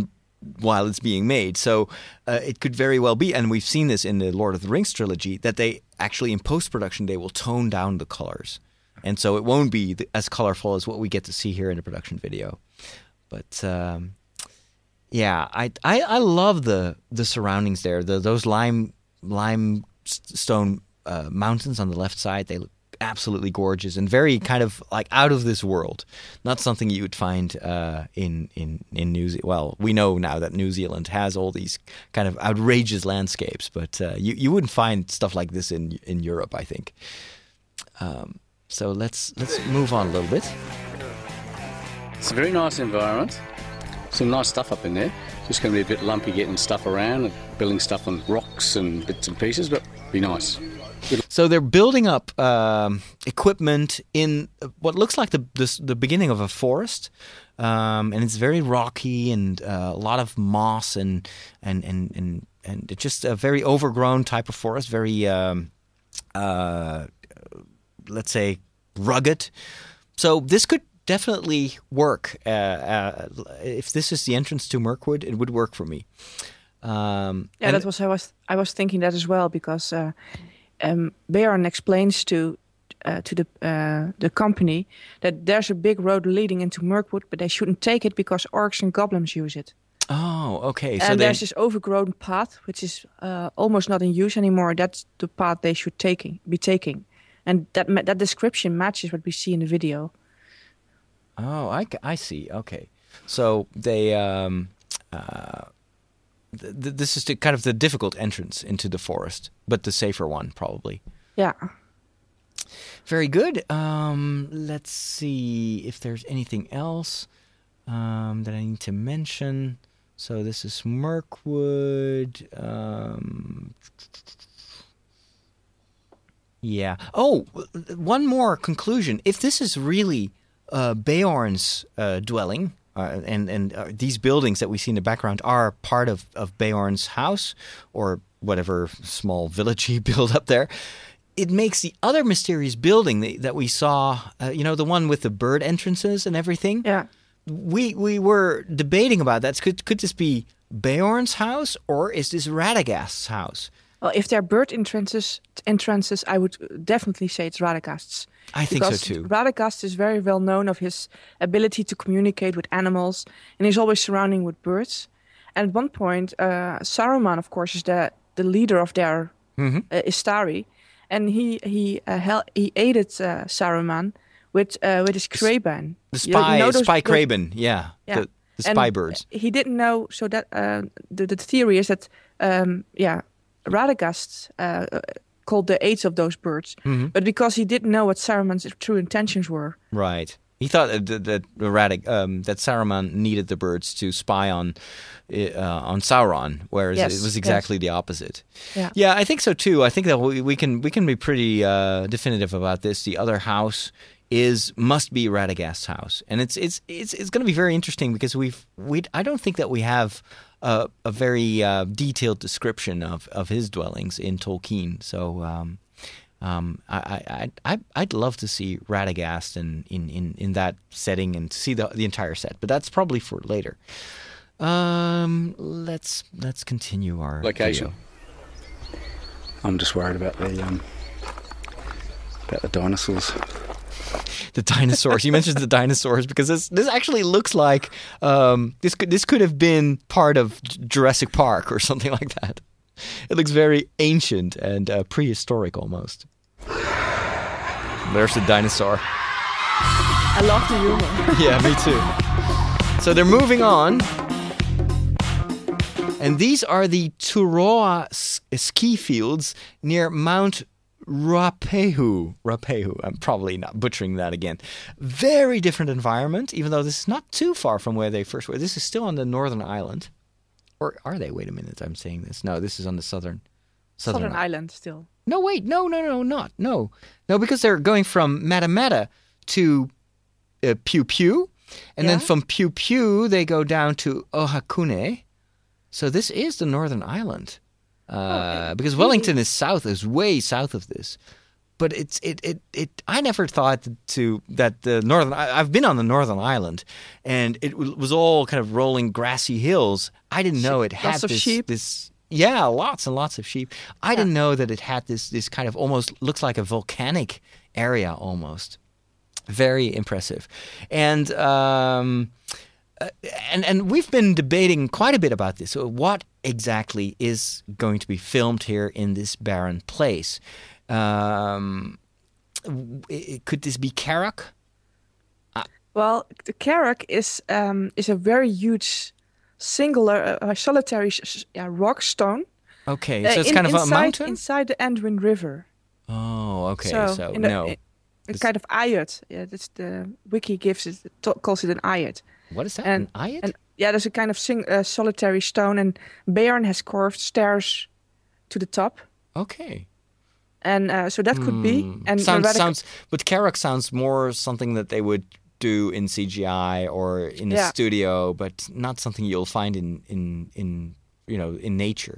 while it's being made. So it could very well be, and we've seen this in the Lord of the Rings trilogy, that they actually in post-production they will tone down the colors. And so it won't be as colorful as what we get to see here in the production video. But yeah, I love the surroundings there. Those limestone mountains on the left side, they look absolutely gorgeous and very kind of like out of this world. Not something you would find in New Zealand. Well, we know now that New Zealand has all these kind of outrageous landscapes, but you wouldn't find stuff like this in Europe, I think. So let's move on a little bit. It's a very nice environment. Some nice stuff up in there. Just going to be a bit lumpy getting stuff around and building stuff on rocks and bits and pieces, but be nice. So they're building up equipment in what looks like the beginning of a forest, and it's very rocky and a lot of moss and it's just a very overgrown type of forest, very let's say rugged. So this could definitely work. If this is the entrance to Mirkwood, it would work for me. That was I was thinking that as well, because Beorn explains to the company that there's a big road leading into Mirkwood, but they shouldn't take it because orcs and goblins use it. Oh, okay. And there's this overgrown path, which is almost not in use anymore. That's the path they should be taking. And that description matches what we see in the video. Oh, I see. Okay. So they... this is kind of the difficult entrance into the forest, but the safer one, probably. Yeah. Very good. Let's see if there's anything else that I need to mention. So this is Mirkwood. Yeah. Oh, one more conclusion. If this is really Beorn's dwelling, and these buildings that we see in the background are part of Beorn's house, or whatever small village he built up there, it makes the other mysterious building that we saw, the one with the bird entrances and everything. Yeah. We were debating about that. Could this be Beorn's house, or is this Radagast's house? Well, if they're bird entrances, I would definitely say it's Radagast's. I think so too. Radagast is very well known of his ability to communicate with animals, and he's always surrounding with birds. And at one point, Saruman, of course, is the leader of their Istari, and he aided Saruman with his Kraben. The spy, spy Kraben, yeah. The spy birds. He didn't know, so that the theory is that Radagast called the aids of those birds, but because he didn't know what Saruman's true intentions were. Right. He thought that Saruman needed the birds to spy on Sauron, whereas it was exactly the opposite. Yeah, I think so too. I think that we can be pretty definitive about this. The other house must be Radagast's house, and it's going to be very interesting because I don't think that we have a very detailed description of his dwellings in Tolkien. So I'd love to see Radagast in that setting and see the entire set, but that's probably for later. Let's continue our location. Video. I'm just worried about the dinosaurs. The dinosaurs. You mentioned the dinosaurs because this actually looks like this could have been part of Jurassic Park or something like that. It looks very ancient and prehistoric almost. There's the dinosaur. I love the humor. Yeah, me too. So they're moving on. And these are the Turoa ski fields near Mount Rapehu. I'm probably not butchering that again. Very different environment, even though this is not too far from where they first were. This is still on the northern island. Or are they? Wait a minute, I'm saying this. No, this is on the southern island still. No, wait. No, not. No, because they're going from Matamata to Piu Piu. And then from Piu Piu, they go down to Ohakune. So this is the northern island. Because Wellington is way south of this. but I never thought that the northern. I've been on the Northern Island, and it was all kind of rolling grassy hills. I didn't know it had lots of sheep. Yeah, lots and lots of sheep. I didn't know that it had this kind of almost looks like a volcanic area almost. Very impressive, and we've been debating quite a bit about this. So what exactly is going to be filmed here in this barren place? Could this be Carrack? Well, the Carrack is a very huge, singular, solitary rock stone. Okay, so it's kind of a mountain inside the Anduin River. Oh, okay. So no, it's kind of ayat. Yeah, that's the wiki calls it an ayat. What is that? An ayat? And there's a kind of solitary stone, and Beorn has carved stairs to the top. Okay. And so that could be. And but Carrack sounds more something that they would do in CGI or in a studio, but not something you'll find in nature.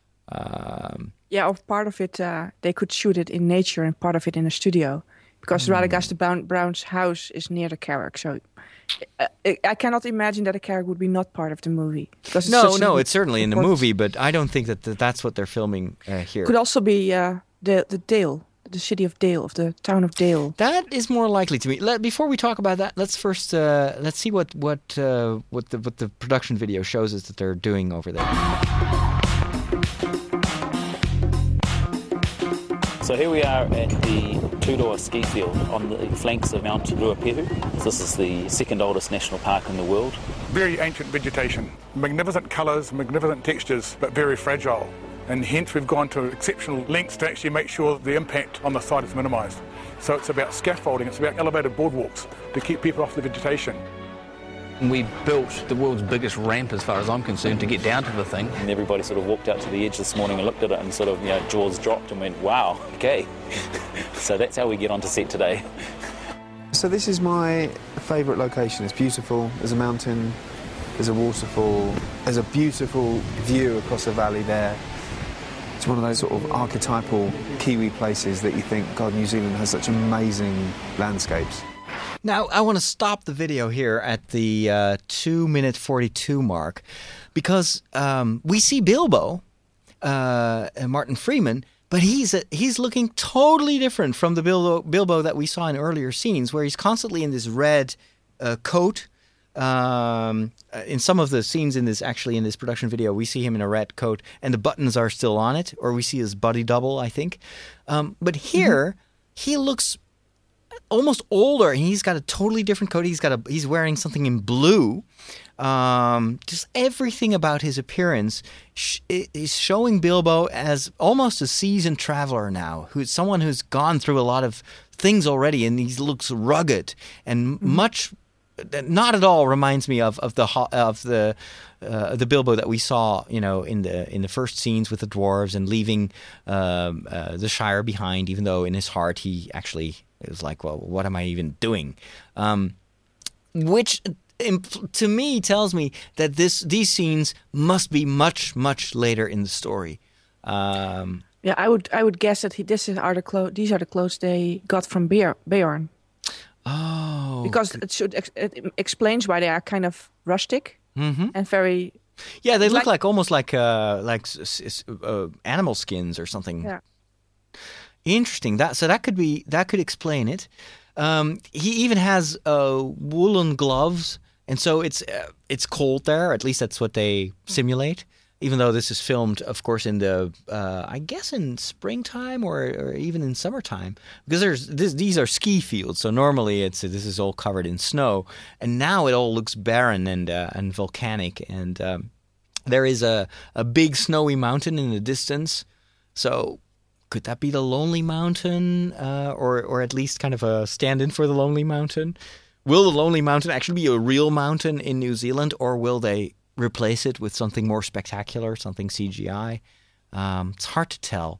Or part of it they could shoot it in nature and part of it in a studio, because Radagast the Brown's house is near the Carrack. So I cannot imagine that a Carrack would be not part of the movie. Because it's certainly in the movie, but I don't think that's what they're filming here. Could also be the Dale, the city of Dale, of the town of Dale. That is more likely to me. Before we talk about that, let's first let's see what the production video shows us that they're doing over there. So here we are at the Tudor ski field on the flanks of Mount Ruapehu. This is the second oldest national park in the world. Very ancient vegetation, magnificent colours, magnificent textures, but very fragile. And hence we've gone to exceptional lengths to actually make sure the impact on the site is minimised. So it's about scaffolding, it's about elevated boardwalks to keep people off the vegetation. We built the world's biggest ramp, as far as I'm concerned, to get down to the thing. And everybody sort of walked out to the edge this morning and looked at it and sort of, jaws dropped and went, wow, okay. So that's how we get onto set today. So this is my favourite location. It's beautiful. There's a mountain, there's a waterfall, there's a beautiful view across the valley there. It's one of those sort of archetypal Kiwi places that you think, God, New Zealand has such amazing landscapes. Now, I want to stop the video here at the 2-minute 42 mark, because we see Bilbo, Martin Freeman, but he's looking totally different from the Bilbo that we saw in earlier scenes, where he's constantly in this red coat. In some of the scenes in this production video, we see him in a red coat and the buttons are still on it, or we see his body double, I think. But here, he looks almost older, and he's got a totally different coat. He's wearing something in blue. Just everything about his appearance is showing Bilbo as almost a seasoned traveler now, who's someone who's gone through a lot of things already, and he looks rugged and much. Not at all reminds me of the Bilbo that we saw, in the first scenes with the dwarves and leaving the Shire behind. Even though in his heart he actually was like, well, what am I even doing? Which to me tells me that these scenes must be much, much later in the story. I would guess that these are the clothes they got from Beorn. Oh, because it explains why they are kind of rustic and very. Yeah, they look like almost like animal skins or something. Yeah. Interesting. That could explain it. He even has woolen gloves, and so it's cold there. At least that's what they simulate. Even though this is filmed, of course, in the I guess in springtime or even in summertime, because these are ski fields. So normally this is all covered in snow, and now it all looks barren and volcanic. And there is a big snowy mountain in the distance. So could that be the Lonely Mountain, or at least kind of a stand-in for the Lonely Mountain? Will the Lonely Mountain actually be a real mountain in New Zealand, or will they replace it with something more spectacular, something CGI? It's hard to tell.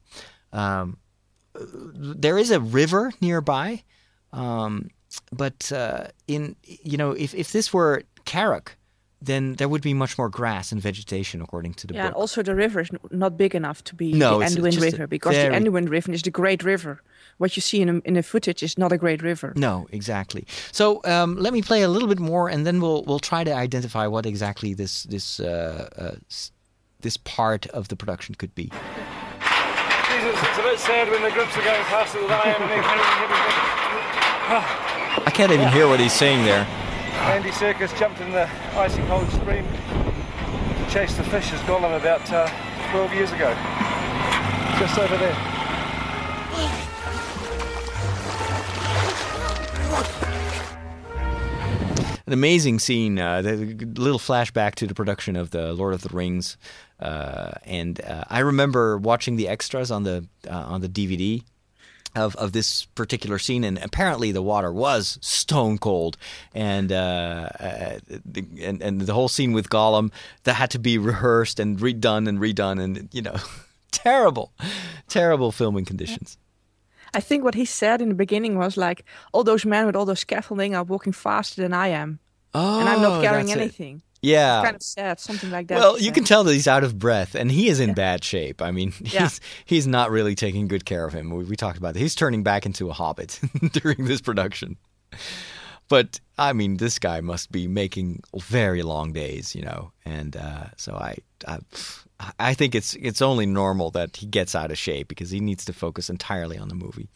There is a river nearby, but if this were Carrack, then there would be much more grass and vegetation, according to the Yeah, and book. also the river is not big enough to be No, the it's Anduin just a River, because very- the Anduin River is the Great River. What you see in the footage is not a great river. No, exactly. So let me play a little bit more, and then we'll try to identify what exactly this part of the production could be. Jesus, it's a bit sad when the groups are going past it with IM and they're carrying everything. I can't even hear what he's saying there. Andy Serkis jumped in the icy cold stream to chase the fish as Gollum about 12 years ago. Just over there. An amazing scene, the little flashback to the production of the Lord of the Rings, and I remember watching the extras on the DVD of this particular scene, and apparently the water was stone cold, and the whole scene with Gollum that had to be rehearsed and redone, and terrible filming conditions. I think what he said in the beginning was like, all those men with all those scaffolding are walking faster than I am. Oh, and I'm not carrying that's it. anything. Yeah. It's kind of sad, something like that. Well, you can tell that he's out of breath, and he is in bad shape. I mean, Yeah. he's not really taking good care of him. We talked about it. He's turning back into a hobbit during this production. But, I mean, this guy must be making very long days, and so I think it's only normal that he gets out of shape, because he needs to focus entirely on the movie.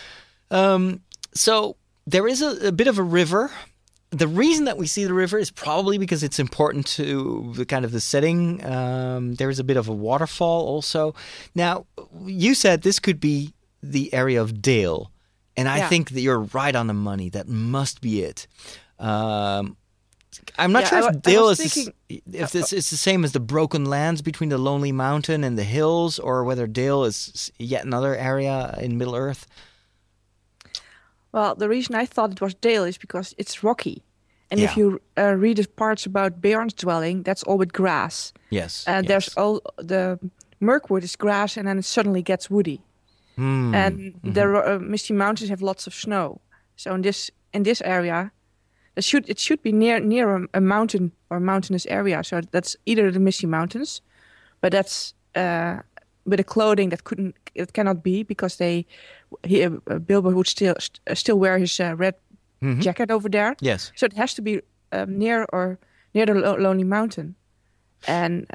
So there is a bit of a river. The reason that we see the river is probably because it's important to the kind of the setting. There is a bit of a waterfall also. Now, you said this could be the area of Dale, and I think that you're right on the money. That must be it. I'm not sure if Dale if this is the same as the broken lands between the Lonely Mountain and the hills, or whether Dale is yet another area in Middle Earth. Well, the reason I thought it was Dale is because it's rocky. And Yeah. if you read the parts about Beorn's dwelling, that's all with grass. Yes. And there's all the Mirkwood is grass, and then it suddenly gets woody. And the Misty Mountains have lots of snow. So in this area, it should be near a mountain or mountainous area. So that's either the Misty Mountains, but that's with a clothing it cannot be, because Bilbo would still wear his red jacket over there. Yes. So it has to be near the Lonely Mountain, and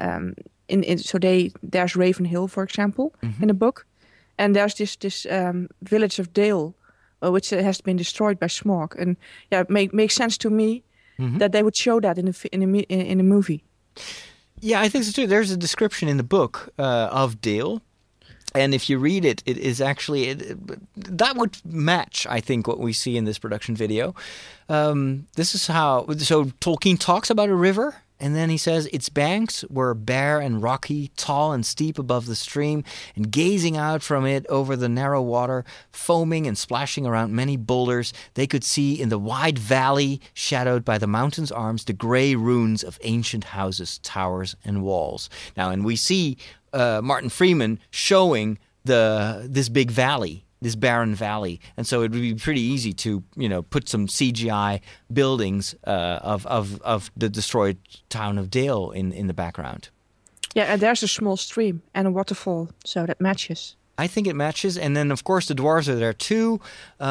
there's Raven Hill, for example, in the book, and there's this village of Dale, which has been destroyed by Smaug, and it makes sense to me that they would show that in the movie. Yeah, I think so too. There's a description in the book of Dale, and if you read it, it is actually that would match, I think, what we see in this production video. This is how Tolkien talks about a river, and then he says its banks were bare and rocky, tall and steep above the stream, and gazing out from it over the narrow water, foaming and splashing around many boulders, they could see in the wide valley, shadowed by the mountain's arms, the grey ruins of ancient houses, towers, and walls. Now, and we see Martin Freeman showing this big valley, this barren valley, and so it would be pretty easy to put some CGI buildings of the destroyed town of Dale in the background. Yeah, and there's a small stream and a waterfall, so that matches. I think it matches, and then of course the dwarves are there too.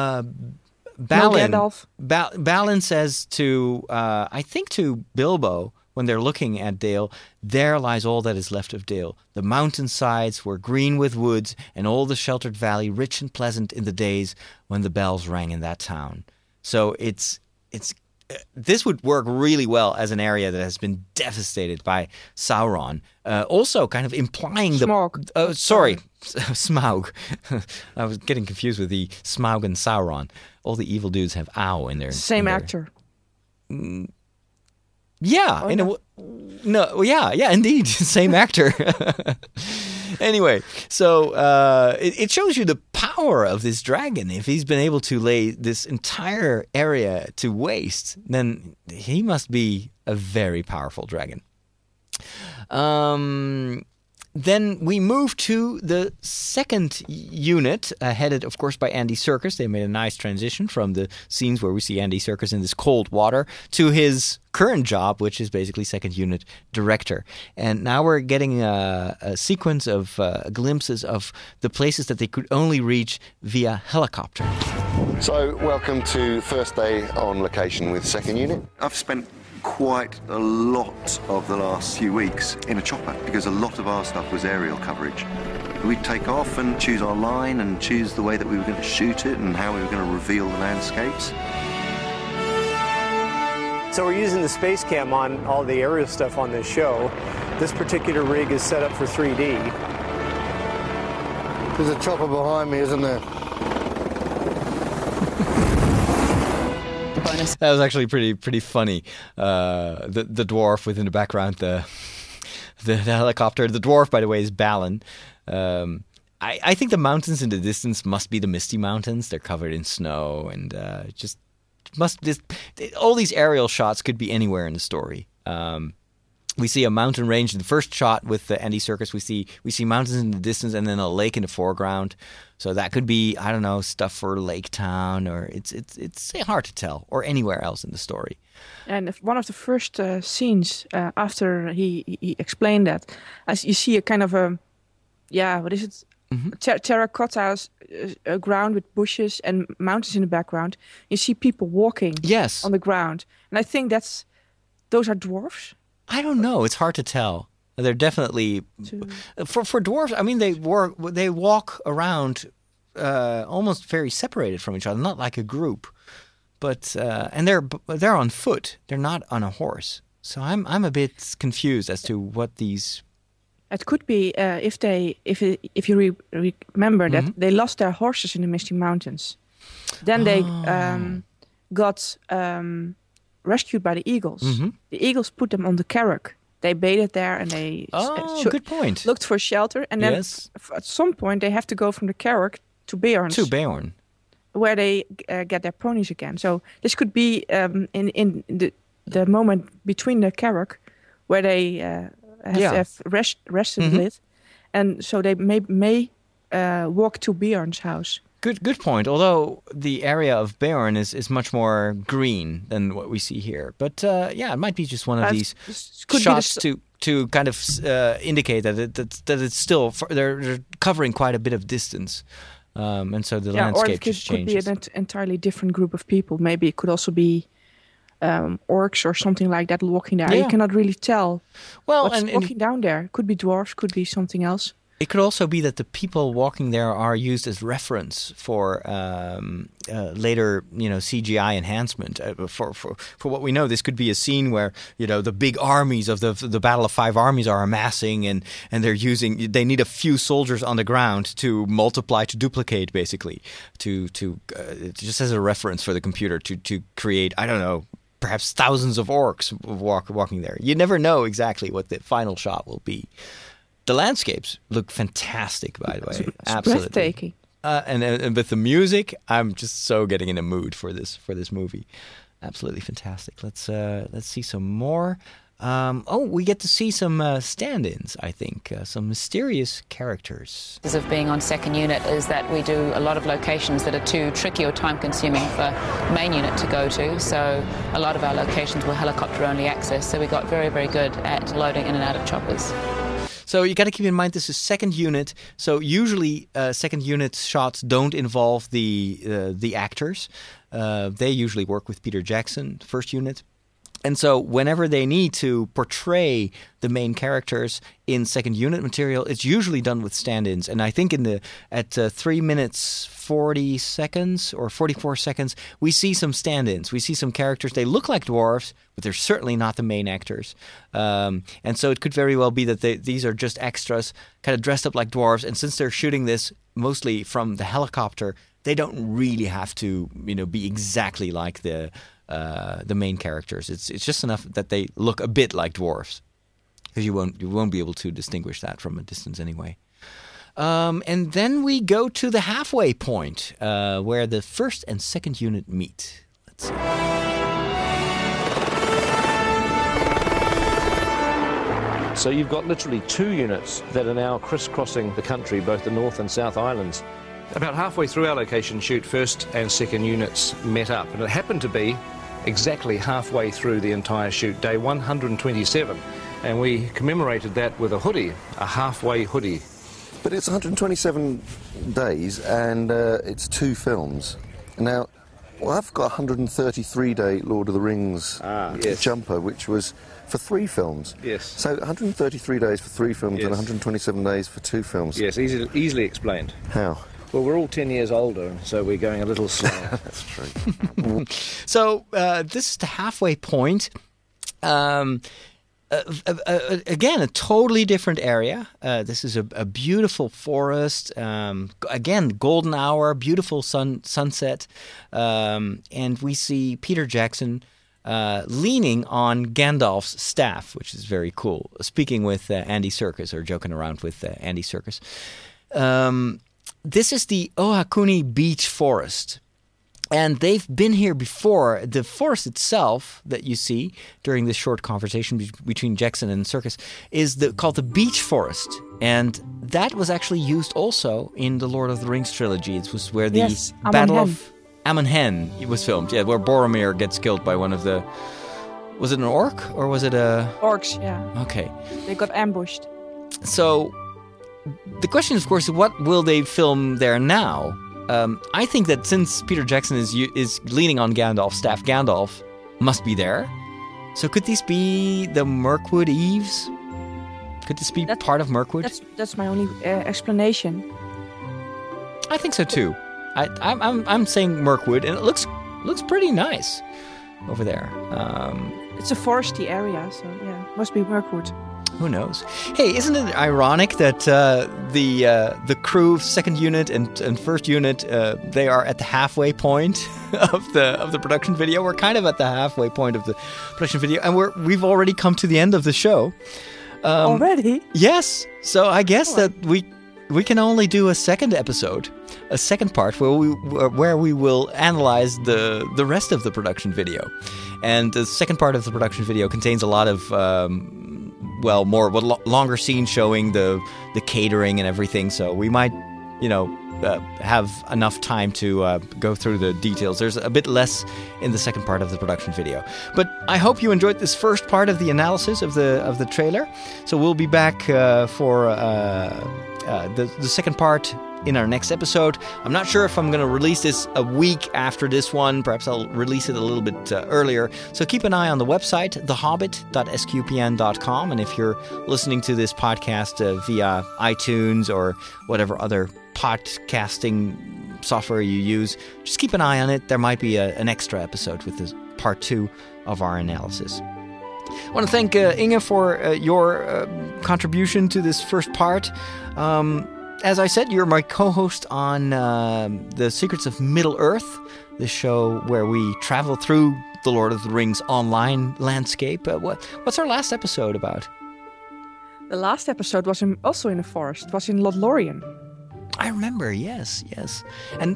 Gandalf. Balin says to to Bilbo, when they're looking at Dale, there lies all that is left of Dale. The mountainsides were green with woods, and all the sheltered valley rich and pleasant in the days when the bells rang in that town. So this would work really well as an area that has been devastated by Sauron. Also kind of implying Smaug. Smaug. I was getting confused with the Smaug and Sauron. All the evil dudes have ow in there. Same actor. Yeah, indeed, same actor. Anyway, so it shows you the power of this dragon. If he's been able to lay this entire area to waste, then he must be a very powerful dragon. Then we move to the second unit, headed, of course, by Andy Serkis. They made a nice transition from the scenes where we see Andy Serkis in this cold water to his current job, which is basically second unit director. And now we're getting a sequence of glimpses of the places that they could only reach via helicopter. So, welcome to first day on location with second unit. I've spent quite a lot of the last few weeks in a chopper because a lot of our stuff was aerial coverage. We'd take off and choose our line and choose the way that we were going to shoot it and how we were going to reveal the landscapes. So we're using the space cam on all the aerial stuff on this show. This particular rig is set up for 3D. There's a chopper behind me, isn't there? That was actually pretty funny. The dwarf within the background, the helicopter. The dwarf, by the way, is Balin. I think the mountains in the distance must be the Misty Mountains. They're covered in snow, and all these aerial shots could be anywhere in the story. We see a mountain range in the first shot with Andy Serkis. We see mountains in the distance and then a lake in the foreground. So that could be, I don't know, stuff for Lake Town, or it's hard to tell, or anywhere else in the story. And one of the first scenes after he explained that, as you see a kind of what is it? Mm-hmm. Terracotta ground with bushes and mountains in the background. You see people walking on the ground, and I think those are dwarves. I don't know. It's hard to tell. They're definitely for dwarves. I mean, they walk around almost very separated from each other, not like a group. But and they're on foot. They're not on a horse. So I'm a bit confused as to what these. It could be if you remember that they lost their horses in the Misty Mountains, then they got rescued by the eagles. Mm-hmm. The eagles put them on the Carrack. They bathed there and they good point. Looked for shelter. And then at some point they have to go from the Carrack to Beorn. Where they get their ponies again. So this could be in the moment between the Carrack where they have rested a bit. And so they may walk to Beorn's house. Good point. Although the area of Beorn is much more green than what we see here, but it might be just one of these shots to kind of indicate that it's still they're covering quite a bit of distance, and so the landscape just changes. Or it could be an entirely different group of people. Maybe it could also be orcs or something like that walking there. You cannot really tell. Well, what's walking down there. Could be dwarves. Could be something else. It could also be that the people walking there are used as reference for later, CGI enhancement. For what we know, this could be a scene where the big armies of the Battle of Five Armies are amassing, and they need a few soldiers on the ground to multiply, to duplicate, basically, to just as a reference for the computer to create, I don't know, perhaps thousands of orcs walking there. You never know exactly what the final shot will be. The landscapes look fantastic, by the way. It's absolutely breathtaking. And with the music, I'm just so getting in a mood for this movie. Absolutely fantastic. Let's see some more. We get to see some stand-ins, I think, some mysterious characters. Of being on second unit is that we do a lot of locations that are too tricky or time-consuming for main unit to go to. So a lot of our locations were helicopter-only access. So we got very, very good at loading in and out of choppers. So you got to keep in mind this is second unit. So usually second unit shots don't involve the actors. They usually work with Peter Jackson, first unit. And so whenever they need to portray the main characters in second unit material, it's usually done with stand-ins. And I think at 3 minutes 40 seconds or 44 seconds, we see some stand-ins. We see some characters. They look like dwarves, but they're certainly not the main actors. And so it could very well be that these are just extras, kind of dressed up like dwarves. And since they're shooting this mostly from the helicopter, they don't really have to, be exactly like the main characters. It's just enough that they look a bit like dwarves, because you won't be able to distinguish that from a distance anyway. And then we go to the halfway point where the first and second unit meet. Let's see. So you've got literally 2 units that are now crisscrossing the country, both the North and South Islands. About halfway through our location shoot, first and second units met up, and it happened to be exactly halfway through the entire shoot, day 127, and we commemorated that with a hoodie, a halfway hoodie. But it's 127 days and it's 2 films. Now, I've got a 133-day Lord of the Rings jumper, which was for 3 films. Yes. So 133 days for 3 films and 127 days for 2 films. Yes, easily explained. How? Well, we're all 10 years older, so we're going a little slower. That's true. So this is the halfway point. Again, a totally different area. This is a beautiful forest. Again, golden hour, beautiful sunset. And we see Peter Jackson leaning on Gandalf's staff, which is very cool. Speaking with Andy Serkis, or joking around with Andy Serkis. This is the Ohakuni Beach Forest. And they've been here before. The forest itself that you see during this short conversation between Jackson and Serkis is called the Beach Forest. And that was actually used also in the Lord of the Rings trilogy. It was where the Battle of Amon Hen was filmed. Yeah, where Boromir gets killed by one of the... Was it an orc or was it a... Orcs, yeah. Okay. They got ambushed. So the question, of course, is what will they film there now? I think that since Peter Jackson is leaning on Gandalf's staff, Gandalf must be there. So could these be the Mirkwood Eaves? Could this be part of Mirkwood? That's my only explanation. I think so too. I'm saying Mirkwood, and it looks pretty nice over there. It's a foresty area, so yeah, must be Mirkwood. Who knows? Hey, isn't it ironic that the crew, second unit and first unit, they are at the halfway point of the production video? We're kind of at the halfway point of the production video, and we've already come to the end of the show. Already? Yes. So I guess that we can only do a second episode, a second part where we will analyze the rest of the production video, and the second part of the production video contains a lot of longer scenes showing the catering and everything. So we might, have enough time to go through the details. There's a bit less in the second part of the production video. But I hope you enjoyed this first part of the analysis of the trailer. So we'll be back for the second part in our next episode. I'm not sure if I'm going to release this a week after this one. Perhaps I'll release it a little bit earlier. So keep an eye on the website, thehobbit.sqpn.com. And if you're listening to this podcast via iTunes or whatever other podcasting software you use, just keep an eye on it. There might be an extra episode with this part 2 of our analysis. I want to thank Inge for your contribution to this first part. As I said, you're my co-host on The Secrets of Middle-earth, the show where we travel through the Lord of the Rings online landscape. What's our last episode about? The last episode was also in a forest. It was in Lothlorien. I remember, yes. And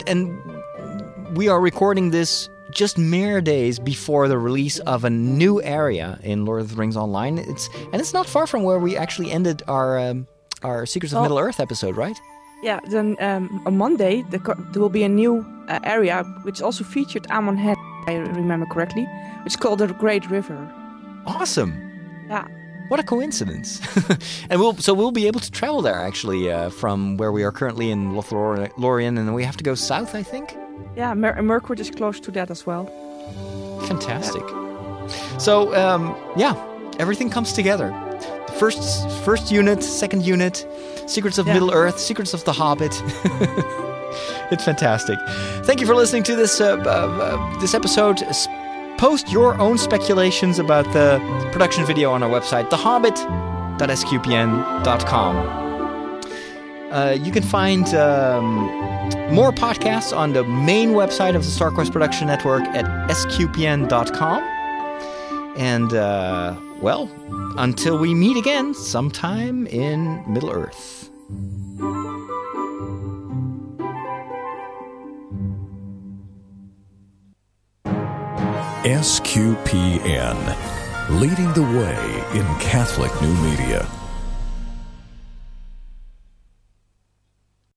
we are recording this just mere days before the release of a new area in Lord of the Rings Online. It's not far from where we actually ended our Secrets of Middle-earth episode, right? Yeah, then on Monday there will be a new area which also featured Amon Hen, if I remember correctly. It's called the Great River. Awesome. Yeah. What a coincidence. And we'll be able to travel there actually from where we are currently in Lothlorien, and then we have to go south, I think. Yeah, Mirkwood is close to that as well. Fantastic. Yeah. So everything comes together. First unit, second unit, Secrets of Middle-earth, Secrets of the Hobbit. It's fantastic. Thank you for listening to this episode. Post your own speculations about the production video on our website, thehobbit.sqpn.com. You can find more podcasts on the main website of the StarQuest Production Network at sqpn.com. And, until we meet again sometime in Middle-earth. SQPN, leading the way in Catholic new media.